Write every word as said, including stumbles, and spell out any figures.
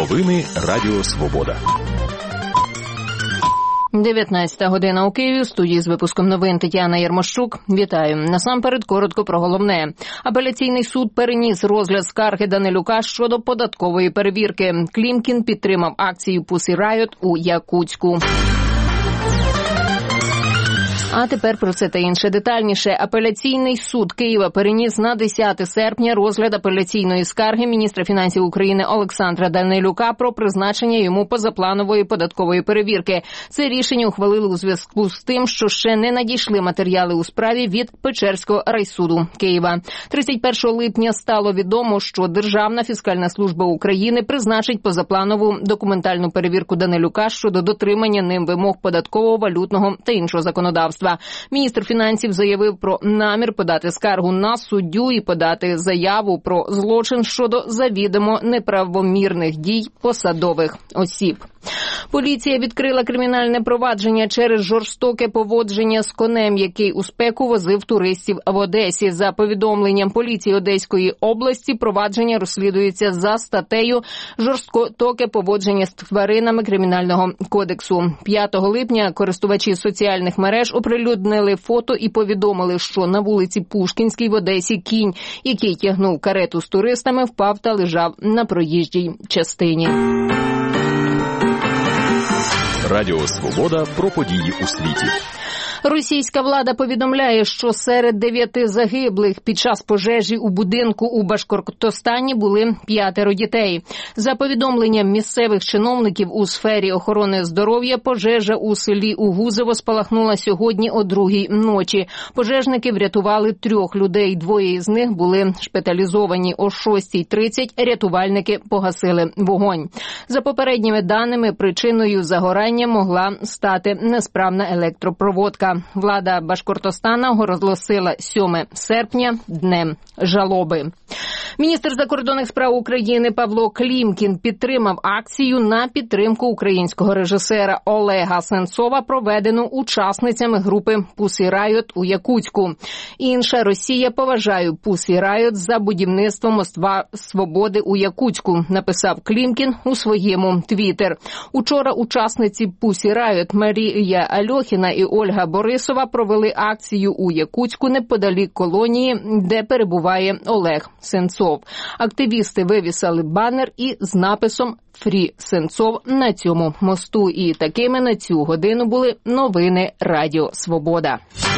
Новини Радіо Свобода. дев'ятнадцята година у Києві. В студії з випуском новин Тетяна Ярмощук. Вітаю. Насамперед коротко про головне. Апеляційний суд переніс розгляд скарги Данилюка щодо податкової перевірки. Клімкін підтримав акцію Pussy Riot у Якутську. А тепер про це та інше детальніше. Апеляційний суд Києва переніс на десяте серпня розгляд апеляційної скарги міністра фінансів України Олександра Данилюка про призначення йому позапланової податкової перевірки. Це рішення ухвалили у зв'язку з тим, що ще не надійшли матеріали у справі від Печерського райсуду Києва. тридцять першого липня стало відомо, що Державна фіскальна служба України призначить позапланову документальну перевірку Данилюка щодо дотримання ним вимог податкового, валютного та іншого законодавства. Міністр фінансів заявив про намір подати скаргу на суддю і подати заяву про злочин щодо завідомо неправомірних дій посадових осіб. Поліція відкрила кримінальне провадження через жорстоке поводження з конем, який у спеку возив туристів в Одесі. За повідомленням поліції Одеської області, провадження розслідується за статтею «Жорстоке поводження з тваринами Кримінального кодексу». п'ятого липня користувачі соціальних мереж оприлюднили фото і повідомили, що на вулиці Пушкінській в Одесі кінь, який тягнув карету з туристами, впав та лежав на проїжджій частині. Радіо Свобода про події у світі. Російська влада повідомляє, що серед дев'яти загиблих під час пожежі у будинку у Башкортостані були п'ятеро дітей. За повідомленням місцевих чиновників у сфері охорони здоров'я, пожежа у селі Угузово спалахнула сьогодні о другій ночі. Пожежники врятували трьох людей, двоє із них були шпиталізовані. О шостій тридцять рятувальники погасили вогонь. За попередніми даними, причиною загорання могла стати несправна електропроводка. Влада Башкортостана оголосила сьоме серпня днем жалоби. Міністр закордонних справ України Павло Клімкін підтримав акцію на підтримку українського режисера Олега Сенцова, проведену учасницями групи Pussy Riot у Якутську. Інша Росія поважає Pussy Riot за будівництво моста свободи у Якутську, написав Клімкін у своєму твіттер. Учора учасниці Pussy Riot Марія Альохіна і Ольга Борисова провели акцію у Якутську неподалік колонії, де перебуває Олег Сенцов. Активісти вивісили банер і з написом «Фрі Сенцов» на цьому мосту. І такими на цю годину були новини Радіо Свобода.